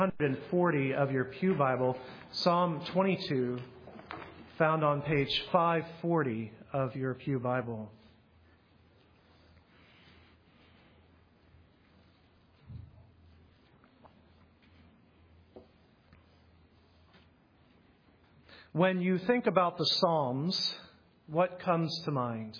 140 of your Pew Bible, Psalm 22, found on page 540 of your Pew Bible. When you think about the Psalms, what comes to mind?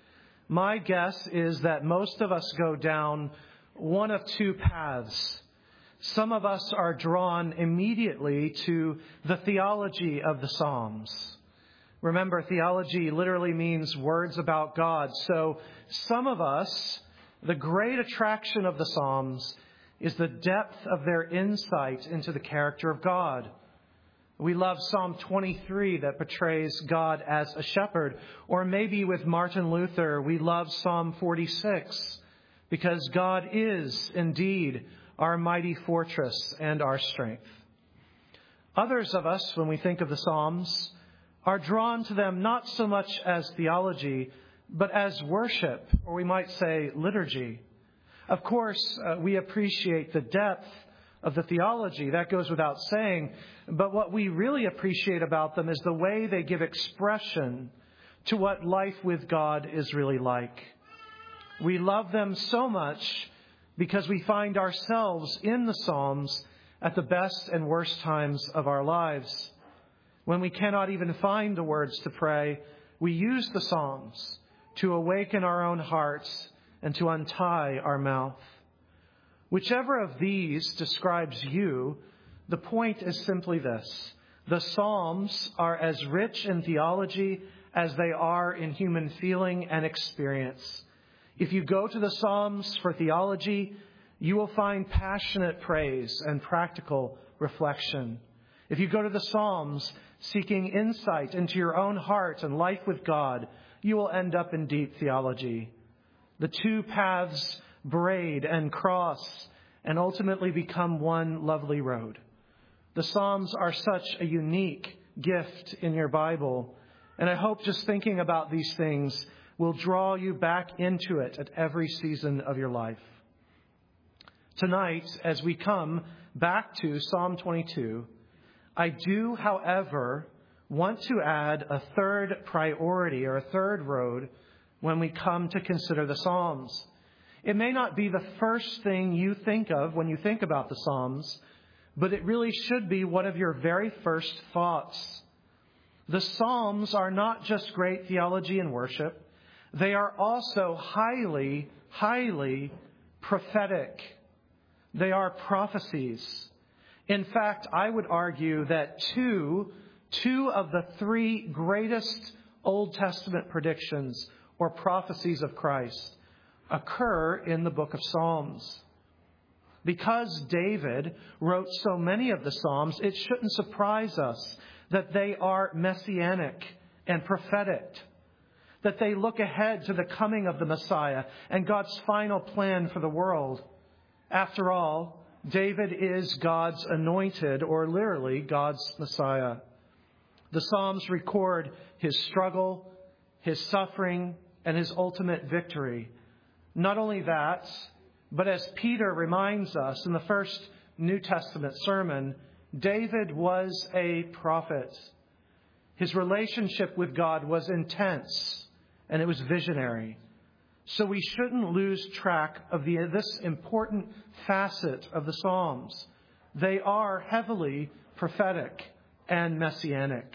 My guess is that most of us go down one of two paths. Some of us are drawn immediately to the theology of the Psalms. Remember, theology literally means words about God. So some of us, the great attraction of the Psalms is the depth of their insight into the character of God. We love Psalm 23 that portrays God as a shepherd. Or maybe with Martin Luther, we love Psalm 46 because God is indeed our mighty fortress and our strength. Others of us, when we think of the Psalms, are drawn to them not so much as theology, but as worship, or we might say liturgy. Of course, we appreciate the depth of the theology. That goes without saying. But what we really appreciate about them is the way they give expression to what life with God is really like. We love them so much because we find ourselves in the Psalms at the best and worst times of our lives. When we cannot even find the words to pray, we use the Psalms to awaken our own hearts and to untie our mouth. Whichever of these describes you, the point is simply this. The Psalms are as rich in theology as they are in human feeling and experience. If you go to the Psalms for theology, you will find passionate praise and practical reflection. If you go to the Psalms seeking insight into your own heart and life with God, you will end up in deep theology. The two paths braid and cross and ultimately become one lovely road. The Psalms are such a unique gift in your Bible, and I hope just thinking about these things will draw you back into it at every season of your life. Tonight, as we come back to Psalm 22, I do, however, want to add a third priority or a third road when we come to consider the Psalms. It may not be the first thing you think of when you think about the Psalms, but it really should be one of your very first thoughts. The Psalms are not just great theology and worship. They are also highly, highly prophetic. They are prophecies. In fact, I would argue that two of the three greatest Old Testament predictions or prophecies of Christ occur in the book of Psalms. Because David wrote so many of the Psalms, it shouldn't surprise us that they are messianic and prophetic, that they look ahead to the coming of the Messiah and God's final plan for the world. After all, David is God's anointed, or literally God's Messiah. The Psalms record his struggle, his suffering, and his ultimate victory. Not only that, but as Peter reminds us in the first New Testament sermon, David was a prophet. His relationship with God was intense, and it was visionary. So we shouldn't lose track of this important facet of the Psalms. They are heavily prophetic and messianic.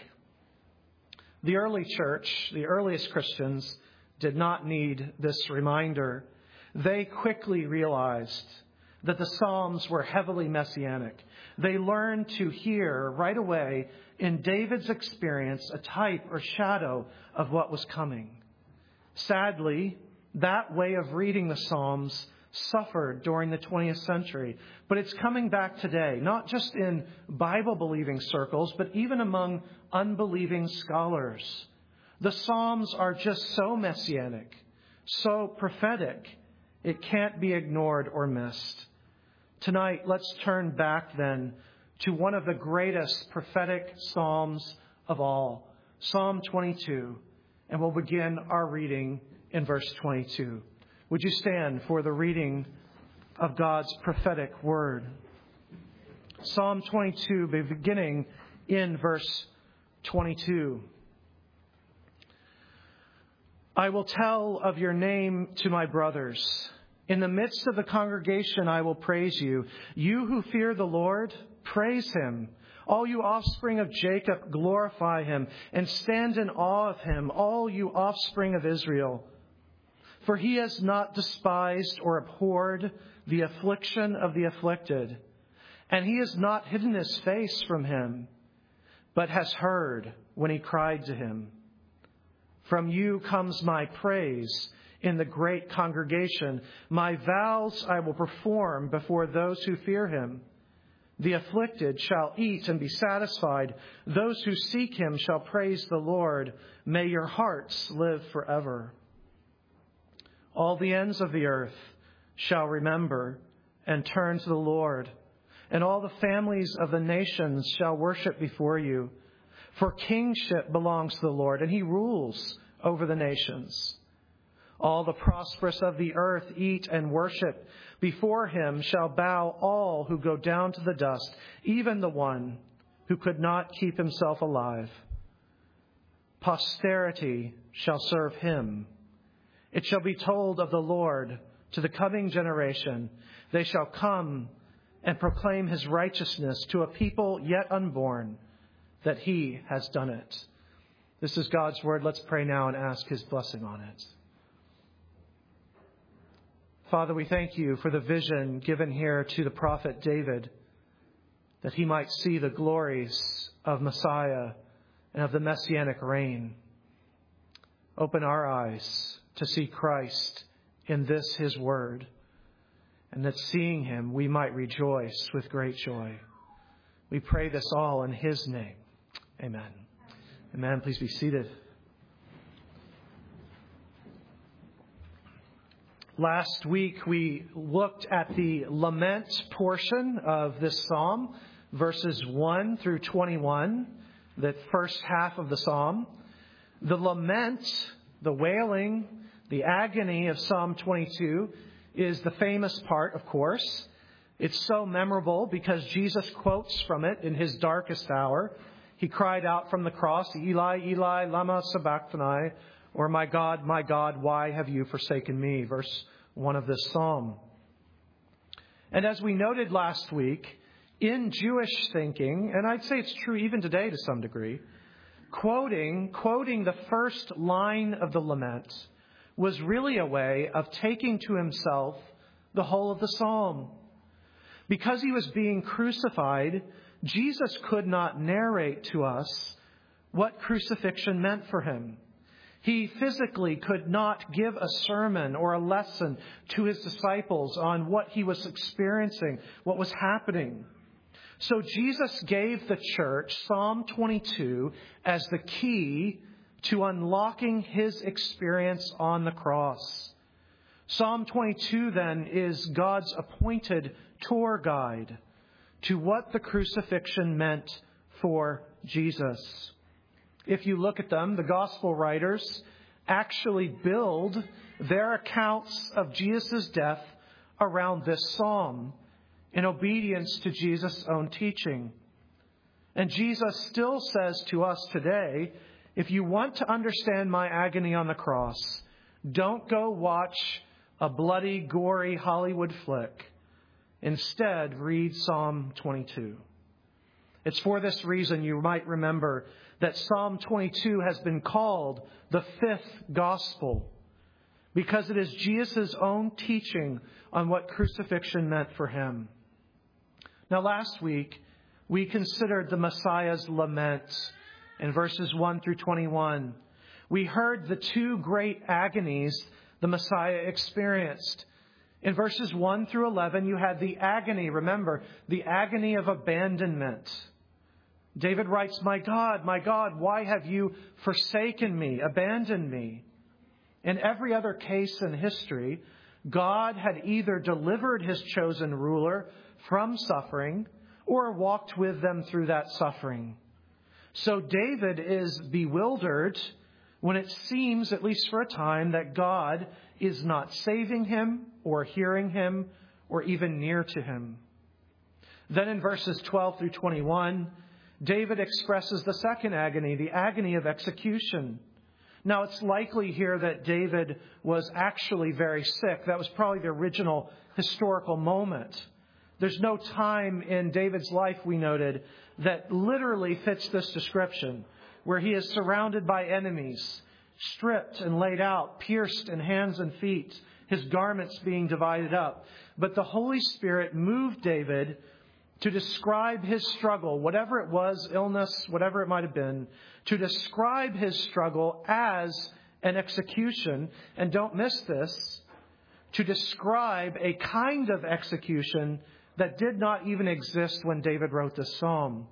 The early church, the earliest Christians, did not need this reminder. They quickly realized that the Psalms were heavily messianic. They learned to hear right away in David's experience a type or shadow of what was coming. Sadly, that way of reading the Psalms suffered during the 20th century, but it's coming back today, not just in Bible-believing circles, but even among unbelieving scholars. The Psalms are just so messianic, so prophetic, it can't be ignored or missed. Tonight, let's turn back then to one of the greatest prophetic Psalms of all, Psalm 22, and we'll begin our reading in verse 22. Would you stand for the reading of God's prophetic word? Psalm 22, beginning in verse 22. I will tell of your name to my brothers. In the midst of the congregation I will praise you. You who fear the Lord, praise him. All you offspring of Jacob, glorify him, and stand in awe of him, all you offspring of Israel. For he has not despised or abhorred the affliction of the afflicted, and he has not hidden his face from him, but has heard when he cried to him. From you comes my praise in the great congregation. My vows I will perform before those who fear him. The afflicted shall eat and be satisfied. Those who seek him shall praise the Lord. May your hearts live forever. All the ends of the earth shall remember and turn to the Lord, and all the families of the nations shall worship before you. For kingship belongs to the Lord, and he rules over the nations. All the prosperous of the earth eat and worship. Before him shall bow all who go down to the dust, even the one who could not keep himself alive. Posterity shall serve him. It shall be told of the Lord to the coming generation. They shall come and proclaim his righteousness to a people yet unborn, that he has done it. This is God's word. Let's pray now and ask his blessing on it. Father, we thank you for the vision given here to the prophet David, that he might see the glories of Messiah and of the messianic reign. Open our eyes to see Christ in this his word, and that seeing him we might rejoice with great joy. We pray this all in his name. Amen. Amen. Please be seated. Last week we looked at the lament portion of this psalm, verses 1 through 21, the first half of the psalm. The lament, the wailing, the agony of Psalm 22 is the famous part, of course. It's so memorable because Jesus quotes from it in his darkest hour. He cried out from the cross, Eli, Eli, lama sabachthani, or my God, why have you forsaken me? Verse 1 of this psalm. And as we noted last week, in Jewish thinking, and I'd say it's true even today to some degree, quoting the first line of the lament was really a way of taking to himself the whole of the psalm. Because he was being crucified, Jesus could not narrate to us what crucifixion meant for him. He physically could not give a sermon or a lesson to his disciples on what he was experiencing, what was happening. So Jesus gave the church Psalm 22 as the key to unlocking his experience on the cross. Psalm 22 then is God's appointed tour guide to what the crucifixion meant for Jesus. If you look at them, the gospel writers actually build their accounts of Jesus' death around this psalm in obedience to Jesus' own teaching. And Jesus still says to us today, if you want to understand my agony on the cross, don't go watch a bloody, gory Hollywood flick. Instead, read Psalm 22. It's for this reason you might remember that Psalm 22 has been called the fifth gospel, because it is Jesus' own teaching on what crucifixion meant for him. Now, last week, we considered the Messiah's lament in verses 1 through 21. We heard the two great agonies the Messiah experienced. In verses 1 through 11, you had the agony, remember, the agony of abandonment. David writes, my God, why have you forsaken me, abandoned me? In every other case in history, God had either delivered his chosen ruler from suffering or walked with them through that suffering. So David is bewildered when it seems, at least for a time, that God is not saving him or hearing him or even near to him. Then in verses 12 through 21, David expresses the second agony, the agony of execution. Now, it's likely here that David was actually very sick. That was probably the original historical moment. There's no time in David's life, we noted, that literally fits this description, where he is surrounded by enemies, stripped and laid out, pierced in hands and feet, his garments being divided up. But the Holy Spirit moved David to describe his struggle, whatever it was, illness, whatever it might have been, to describe his struggle as an execution. And don't miss this, to describe a kind of execution that did not even exist when David wrote this psalm.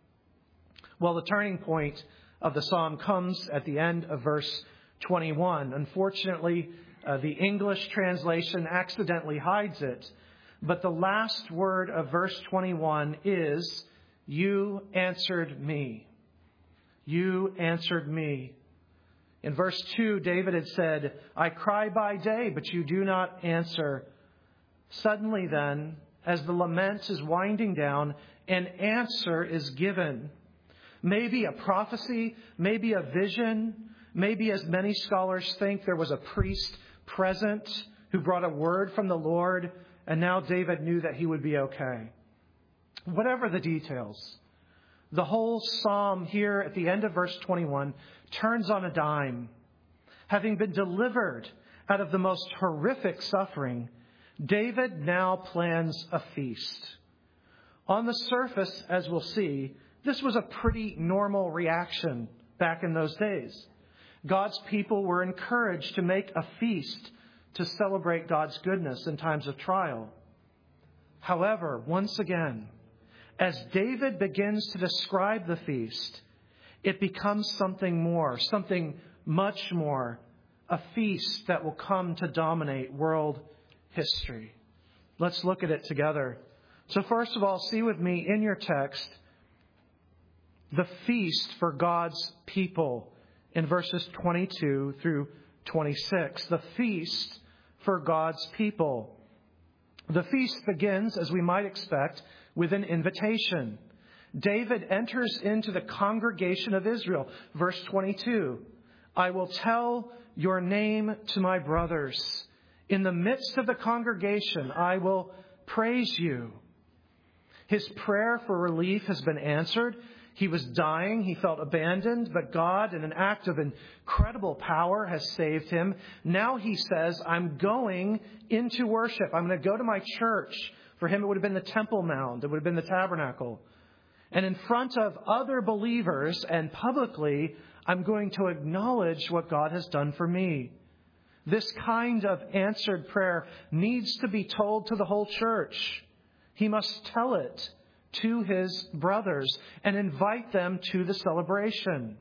Well, the turning point of the psalm comes at the end of verse 21. Unfortunately, the English translation accidentally hides it. But the last word of verse 21 is, "You answered me." You answered me. In verse 2, David had said, "I cry by day, but you do not answer." Suddenly then, as the lament is winding down, an answer is given. Maybe a prophecy, maybe a vision, maybe, as many scholars think, there was a priest present who brought a word from the Lord, and now David knew that he would be okay. Whatever the details, the whole psalm here at the end of verse 21 turns on a dime. Having been delivered out of the most horrific suffering, David now plans a feast. On the surface, as we'll see, this was a pretty normal reaction back in those days. God's people were encouraged to make a feast to celebrate God's goodness in times of trial. However, once again, as David begins to describe the feast, it becomes something more, something much more, a feast that will come to dominate world history. Let's look at it together. So first of all, see with me in your text the feast for God's people in verses 22 through 26. The feast for God's people. The feast begins, as we might expect, with an invitation. David enters into the congregation of Israel. Verse 22, "I will tell your name to my brothers. In the midst of the congregation, I will praise you." His prayer for relief has been answered. He was dying. He felt abandoned, but God, in an act of incredible power, has saved him. Now he says, "I'm going into worship. I'm going to go to my church." For him, it would have been the Temple Mount. It would have been the tabernacle. And in front of other believers and publicly, I'm going to acknowledge what God has done for me. This kind of answered prayer needs to be told to the whole church. He must tell it to his brothers and invite them to the celebration.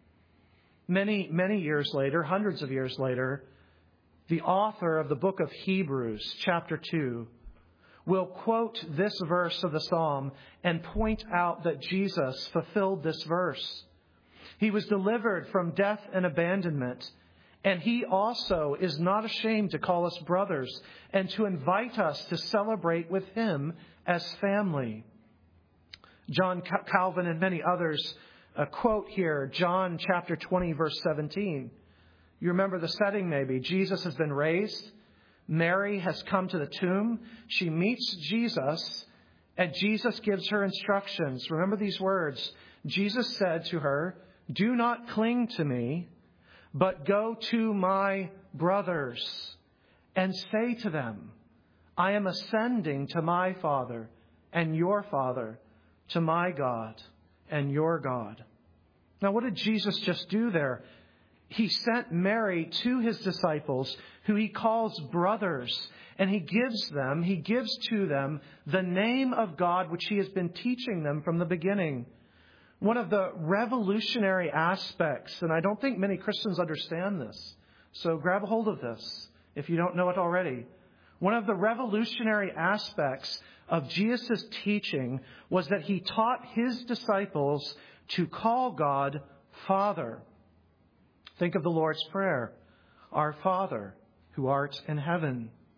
Many, many years later, hundreds of years later, the author of the book of Hebrews, chapter 2, will quote this verse of the psalm and point out that Jesus fulfilled this verse. He was delivered from death and abandonment, and he also is not ashamed to call us brothers and to invite us to celebrate with him as family. John Calvin and many others quote here John chapter 20, verse 17. You remember the setting maybe. Jesus has been raised. Mary has come to the tomb. She meets Jesus, and Jesus gives her instructions. Remember these words. Jesus said to her, "Do not cling to me, but go to my brothers and say to them, I am ascending to my Father and your Father, to my God and your God." Now, what did Jesus just do there? He sent Mary to his disciples, who he calls brothers, and he gives to them the name of God, which he has been teaching them from the beginning. One of the revolutionary aspects, and I don't think many Christians understand this, so grab a hold of this if you don't know it already. One of the revolutionary aspects of Jesus' teaching was that he taught his disciples to call God Father. Think of the Lord's Prayer. Our Father, who art in heaven.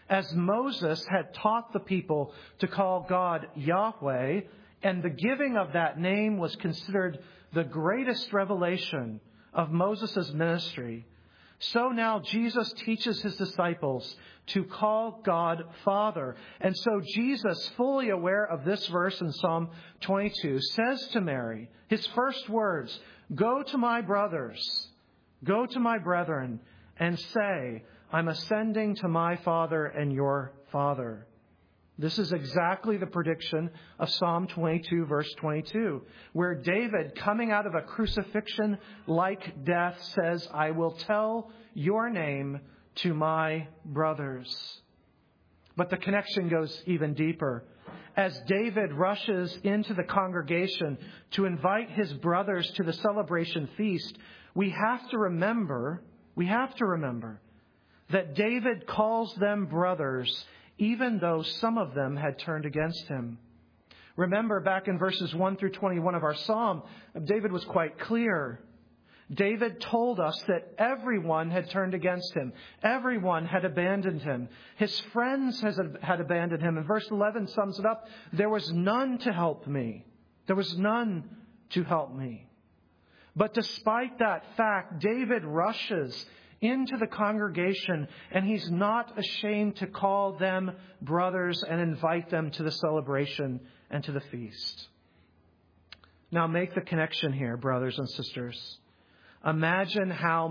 As Moses had taught the people to call God Yahweh, and the giving of that name was considered the greatest revelation of Moses' ministry, so now Jesus teaches his disciples to call God Father. And so Jesus, fully aware of this verse in Psalm 22, says to Mary, his first words, "Go to my brothers, go to my brethren, and say, I'm ascending to my Father and your Father." This is exactly the prediction of Psalm 22, verse 22, where David, coming out of a crucifixion-like death, says, "I will tell your name to my brothers." But the connection goes even deeper. As David rushes into the congregation to invite his brothers to the celebration feast, we have to remember that David calls them brothers, even though some of them had turned against him. Remember, back in verses 1 through 21 of our psalm, David was quite clear. David told us that everyone had turned against him. Everyone had abandoned him. His friends had abandoned him. And verse 11 sums it up. There was none to help me. There was none to help me. But despite that fact, David rushes into the congregation, and he's not ashamed to call them brothers and invite them to the celebration and to the feast. Now make the connection here, brothers and sisters. Imagine how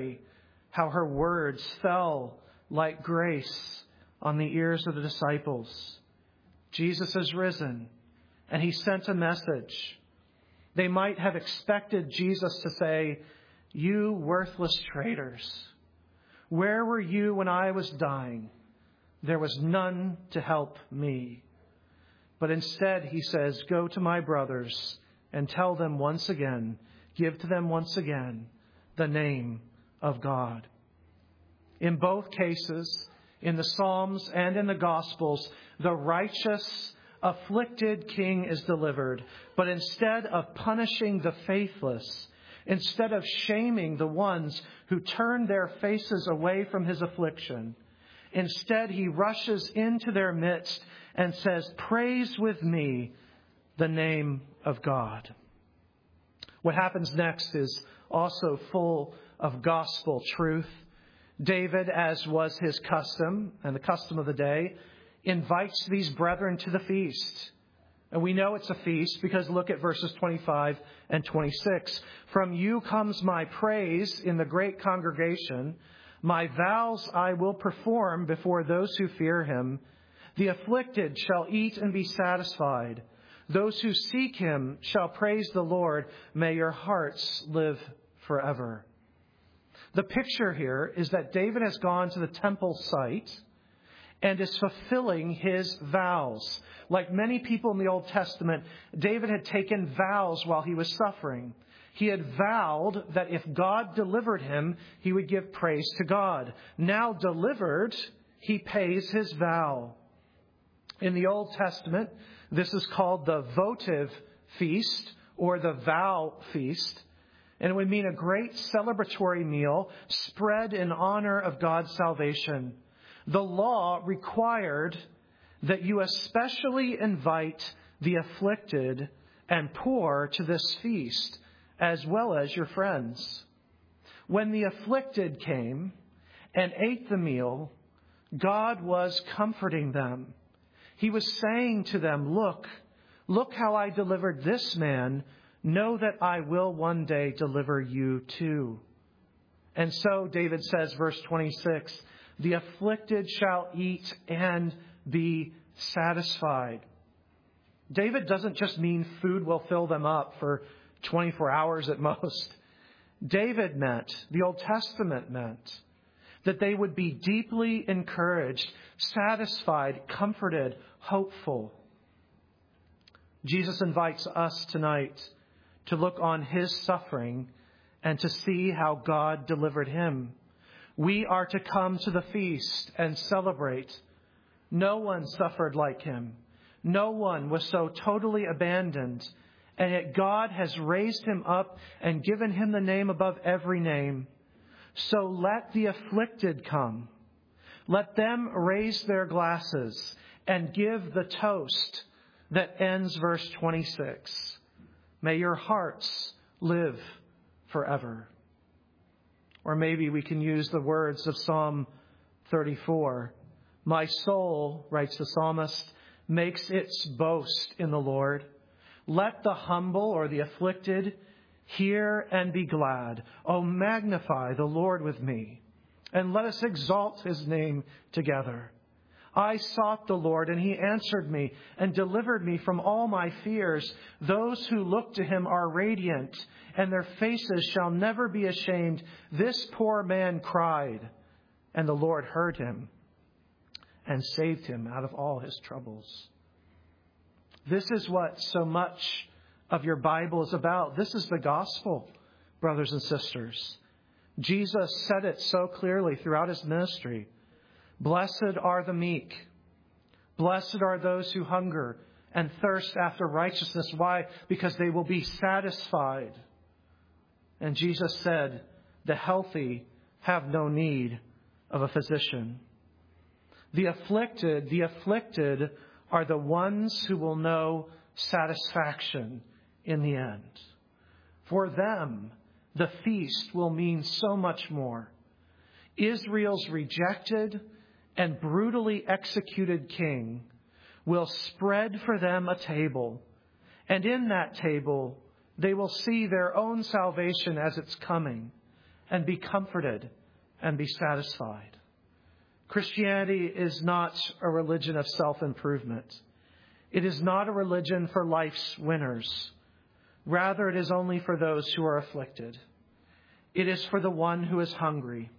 her words fell like grace on the ears of the disciples. Jesus is risen, and he sent a message. They might have expected Jesus to say, "You worthless traitors, where were you when I was dying? There was none to help me." But instead, he says, "Go to my brothers and tell them once again, give to them once again the name of God." In both cases, in the Psalms and in the Gospels, the righteous, afflicted king is delivered. But instead of punishing the faithless, instead of shaming the ones who turn their faces away from his affliction, instead he rushes into their midst and says, "Praise with me the name of God." What happens next is also full of gospel truth. David, as was his custom and the custom of the day, invites these brethren to the feast. And we know it's a feast because look at verses 25 and 26. "From you comes my praise in the great congregation. My vows I will perform before those who fear him. The afflicted shall eat and be satisfied. Those who seek him shall praise the Lord. May your hearts live forever." The picture here is that David has gone to the temple site and is fulfilling his vows. Like many people in the Old Testament, David had taken vows while he was suffering. He had vowed that if God delivered him, he would give praise to God. Now delivered, he pays his vow. In the Old Testament, this is called the votive feast or the vow feast. And it would mean a great celebratory meal spread in honor of God's salvation. The law required that you especially invite the afflicted and poor to this feast, as well as your friends. When the afflicted came and ate the meal, God was comforting them. He was saying to them, look how I delivered this man. Know that I will one day deliver you too. And so David says, verse 26, "The afflicted shall eat and be satisfied." David doesn't just mean food will fill them up for 24 hours at most. David meant, the Old Testament meant, that they would be deeply encouraged, satisfied, comforted, hopeful. Jesus invites us tonight to look on his suffering and to see how God delivered him. We are to come to the feast and celebrate. No one suffered like him. No one was so totally abandoned. And yet God has raised him up and given him the name above every name. So let the afflicted come. Let them raise their glasses and give the toast that ends verse 26. May your hearts live forever. Or maybe we can use the words of Psalm 34. My soul, writes the psalmist, makes its boast in the Lord. Let the humble or the afflicted hear and be glad. Oh, magnify the Lord with me, and let us exalt his name together. I sought the Lord, and he answered me and delivered me from all my fears. Those who look to him are radiant, and their faces shall never be ashamed. This poor man cried, and the Lord heard him and saved him out of all his troubles. This is what so much of your Bible is about. This is the gospel, brothers and sisters. Jesus said it so clearly throughout his ministry. Blessed are the meek. Blessed are those who hunger and thirst after righteousness. Why? Because they will be satisfied. And Jesus said, the healthy have no need of a physician. The afflicted are the ones who will know satisfaction in the end. For them, the feast will mean so much more. Israel's rejected and brutally executed king will spread for them a table, and in that table they will see their own salvation as it's coming and be comforted and be satisfied. Christianity is not a religion of self-improvement. It is not a religion for life's winners. Rather, it is only for those who are afflicted. It is for the one who is hungry.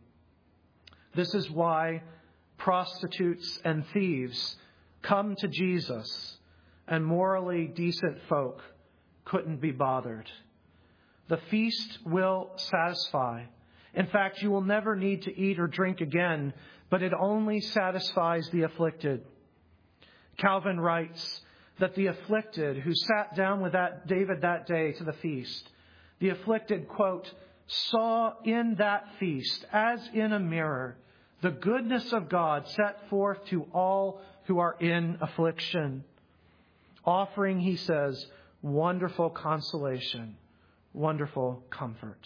This is why prostitutes and thieves come to Jesus, and morally decent folk couldn't be bothered. The feast will satisfy. In fact, you will never need to eat or drink again, but it only satisfies the afflicted. Calvin writes that the afflicted who sat down with David that day to the feast, the afflicted, quote, saw in that feast, as in a mirror, the goodness of God set forth to all who are in affliction, offering, he says, wonderful consolation, wonderful comfort.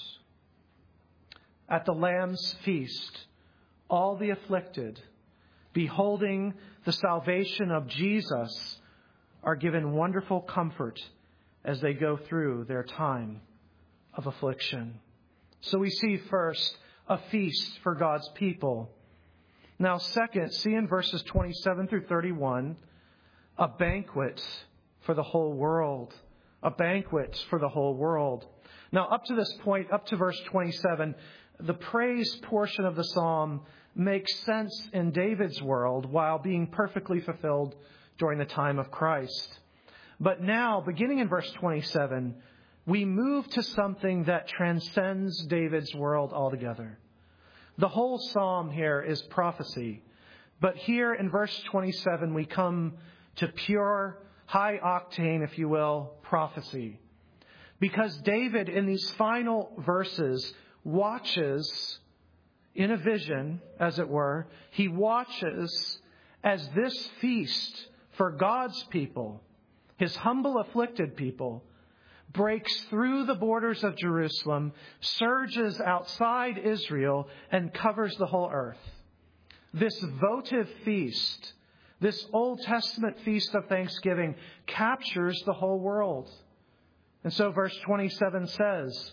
At the Lamb's feast, all the afflicted, beholding the salvation of Jesus, are given wonderful comfort as they go through their time of affliction. So we see first a feast for God's people. Now, second, see in verses 27 through 31, a banquet for the whole world. A banquet for the whole world. Now, up to this point, up to verse 27, the praise portion of the psalm makes sense in David's world while being perfectly fulfilled during the time of Christ. But now, beginning in verse 27, we move to something that transcends David's world altogether. The whole psalm here is prophecy. But here in verse 27, we come to pure, high octane, if you will, prophecy. Because David, in these final verses, watches in a vision, as it were, he watches as this feast for God's people, his humble afflicted people, breaks through the borders of Jerusalem, surges outside Israel, and covers the whole earth. This votive feast, this Old Testament feast of Thanksgiving, captures the whole world. And so verse 27 says,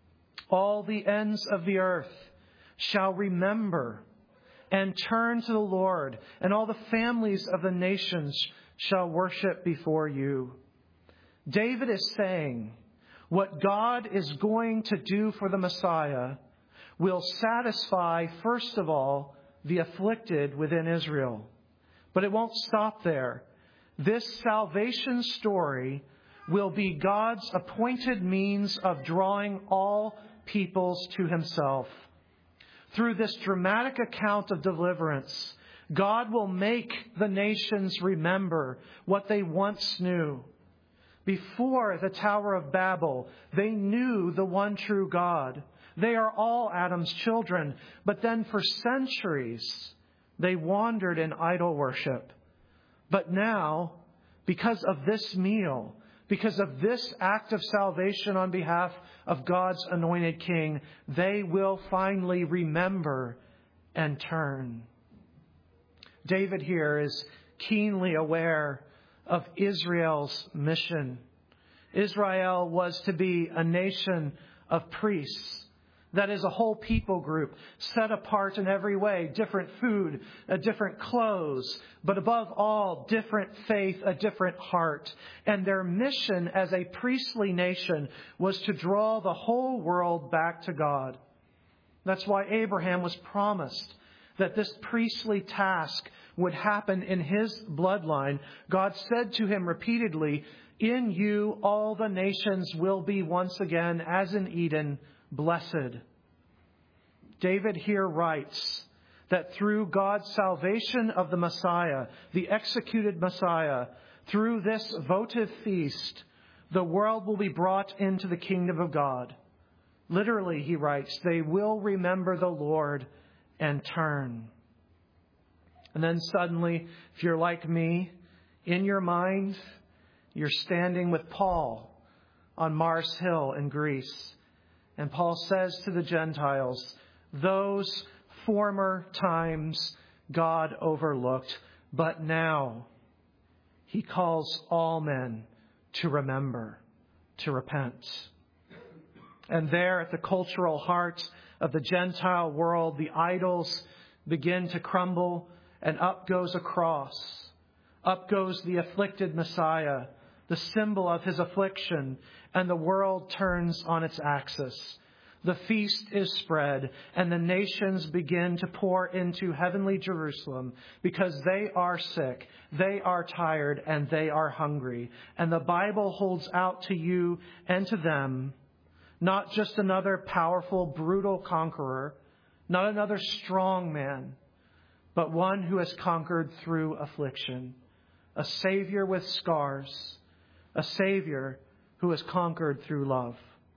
all the ends of the earth shall remember and turn to the Lord, and all the families of the nations shall worship before you. David is saying what God is going to do for the Messiah will satisfy, first of all, the afflicted within Israel. But it won't stop there. This salvation story will be God's appointed means of drawing all peoples to himself. Through this dramatic account of deliverance, God will make the nations remember what they once knew. Before the Tower of Babel, they knew the one true God. They are all Adam's children. But then for centuries, They wandered in idol worship. But now, because of this meal, because of this act of salvation on behalf of God's anointed king, they will finally remember and turn. David here is keenly aware of Israel's mission. Israel was to be a nation of priests. That is a whole people group set apart in every way. Different food, different clothes, but above all, different faith, a different heart. And their mission as a priestly nation was to draw the whole world back to God. That's why Abraham was promised that this priestly task would happen in his bloodline. God said to him repeatedly, "In you all the nations will be once again, as in Eden, blessed." David here writes that through God's salvation of the Messiah, the executed Messiah, through this votive feast, the world will be brought into the kingdom of God. Literally, he writes, they will remember the Lord and turn. And then suddenly, if you're like me, in your mind, you're standing with Paul on Mars Hill in Greece. And Paul says to the Gentiles, those former times God overlooked, but now he calls all men to remember, to repent. And there at the cultural heart of the Gentile world, the idols begin to crumble, and up goes a cross. Up goes the afflicted Messiah, the symbol of his affliction, and the world turns on its axis. The feast is spread, and the nations begin to pour into heavenly Jerusalem because they are sick, they are tired, and they are hungry. And the Bible holds out to you and to them not just another powerful, brutal conqueror, not another strong man, but one who has conquered through affliction. A Savior with scars, a Savior who has conquered through love.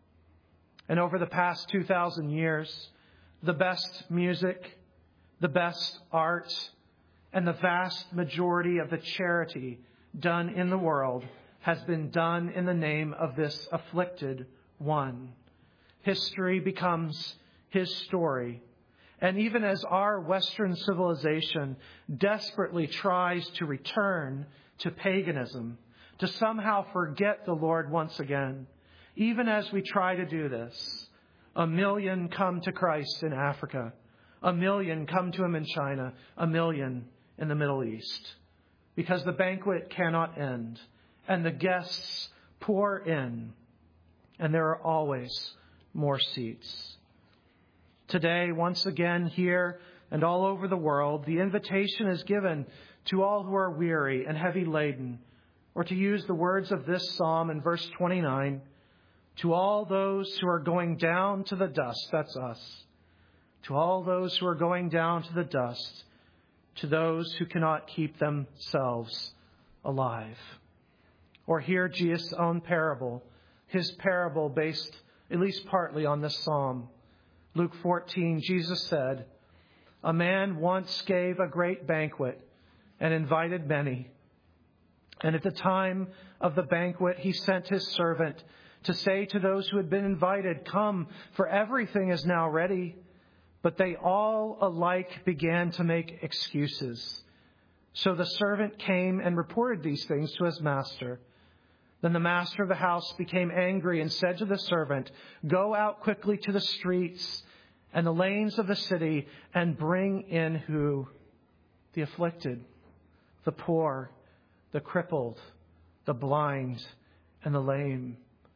And over the past 2,000 years, the best music, the best art, and the vast majority of the charity done in the world has been done in the name of this afflicted one. History becomes his story. And even as our Western civilization desperately tries to return to paganism, to somehow forget the Lord once again, even as we try to do this, 1 million come to Christ in Africa. 1 million come to him in China. 1 million in the Middle East. Because the banquet cannot end. And the guests pour in. And there are always more seats. Today, once again, here and all over the world, the invitation is given to all who are weary and heavy laden. Or to use the words of this psalm in verse 29, to all those who are going down to the dust, that's us. To all those who are going down to the dust, to those who cannot keep themselves alive. Or hear Jesus' own parable, his parable based at least partly on this psalm. Luke 14, Jesus said, a man once gave a great banquet and invited many. And at the time of the banquet, he sent his servant to say to those who had been invited, come, for everything is now ready. But they all alike began to make excuses. So the servant came and reported these things to his master. Then the master of the house became angry and said to the servant, go out quickly to the streets and the lanes of the city and bring in who? The afflicted, the poor, the crippled, the blind, and the lame.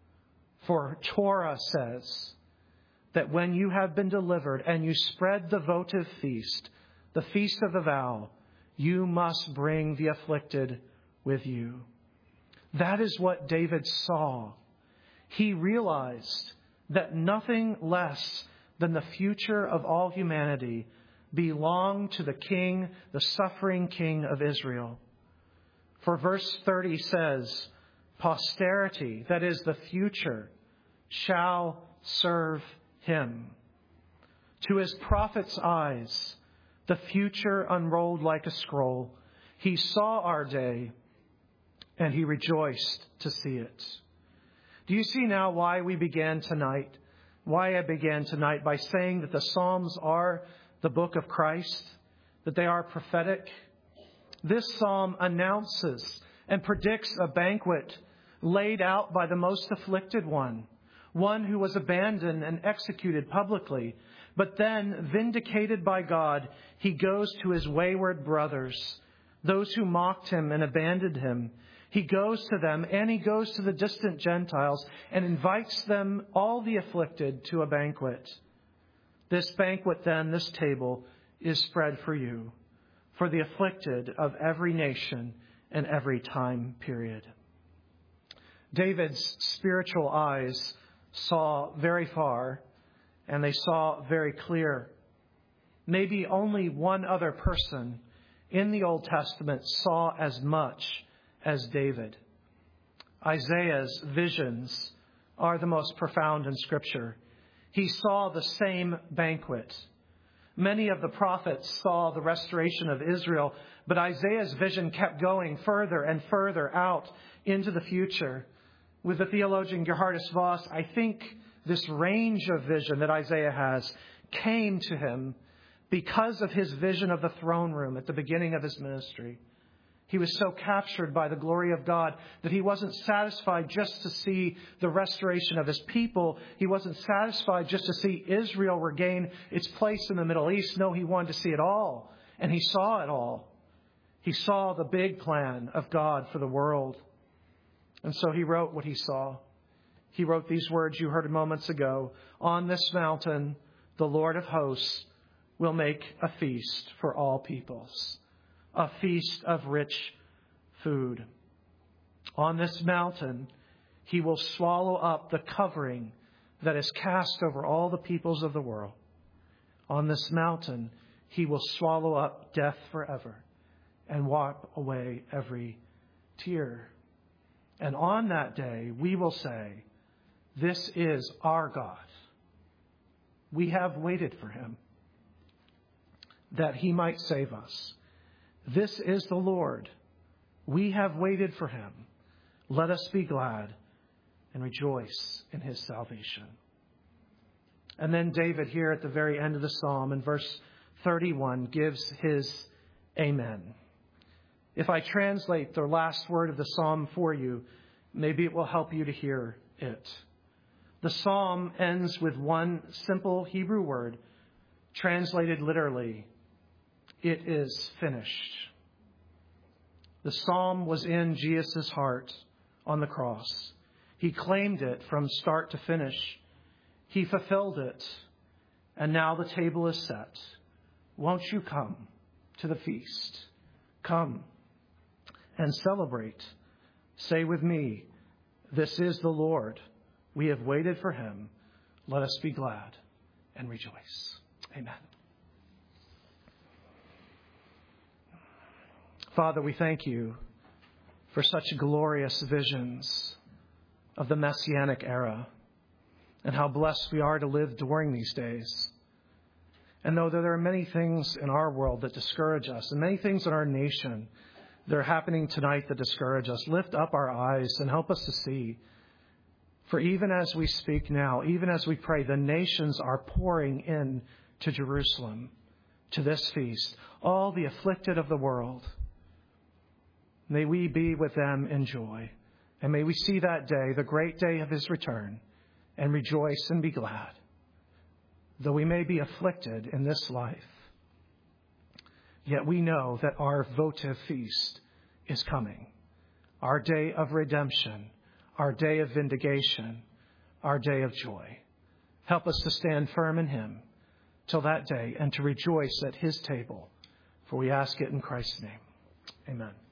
For Torah says that when you have been delivered and you spread the votive feast, the feast of the vow, you must bring the afflicted with you. That is what David saw. He realized that nothing less than the future of all humanity belonged to the King, the suffering King of Israel. For verse 30 says, posterity, that is the future, shall serve him. To his prophets' eyes, the future unrolled like a scroll. He saw our day, and he rejoiced to see it. Do you see now why we began tonight? Why I began tonight by saying that the Psalms are the book of Christ, that they are prophetic. This psalm announces and predicts a banquet laid out by the most afflicted one who was abandoned and executed publicly. But then, vindicated by God, he goes to his wayward brothers, those who mocked him and abandoned him. He goes to them, and he goes to the distant Gentiles and invites them, all the afflicted, to a banquet. This banquet, then, this table, is spread for you, for the afflicted of every nation and every time period. David's spiritual eyes saw very far, and they saw very clear. Maybe only one other person in the Old Testament saw as much as David. Isaiah's visions are the most profound in Scripture. He saw the same banquet. Many of the prophets saw the restoration of Israel, but Isaiah's vision kept going further and further out into the future. With the theologian Geerhardus Vos, I think this range of vision that Isaiah has came to him because of his vision of the throne room at the beginning of his ministry. He was so captured by the glory of God that he wasn't satisfied just to see the restoration of his people. He wasn't satisfied just to see Israel regain its place in the Middle East. No, he wanted to see it all. And he saw it all. He saw the big plan of God for the world. And so he wrote what he saw. He wrote these words you heard moments ago. On this mountain, the Lord of hosts will make a feast for all peoples, a feast of rich food. On this mountain, he will swallow up the covering that is cast over all the peoples of the world. On this mountain, he will swallow up death forever and wipe away every tear. And on that day, we will say, this is our God. We have waited for him, that he might save us. This is the Lord. We have waited for him. Let us be glad and rejoice in his salvation. And then David here at the very end of the psalm in verse 31 gives his amen. If I translate the last word of the psalm for you, maybe it will help you to hear it. The psalm ends with one simple Hebrew word, translated literally, it is finished. The psalm was in Jesus' heart on the cross. He claimed it from start to finish. He fulfilled it. And now the table is set. Won't you come to the feast? Come and celebrate. Say with me, this is the Lord. We have waited for him. Let us be glad and rejoice. Amen. Father, we thank you for such glorious visions of the Messianic era and how blessed we are to live during these days. And though there are many things in our world that discourage us and many things in our nation that are happening tonight that discourage us, lift up our eyes and help us to see. For even as we speak now, even as we pray, the nations are pouring in to Jerusalem, to this feast, all the afflicted of the world. May we be with them in joy. And may we see that day, the great day of his return, and rejoice and be glad. Though we may be afflicted in this life, yet we know that our votive feast is coming. Our day of redemption, our day of vindication, our day of joy. Help us to stand firm in him till that day and to rejoice at his table. For we ask it in Christ's name. Amen.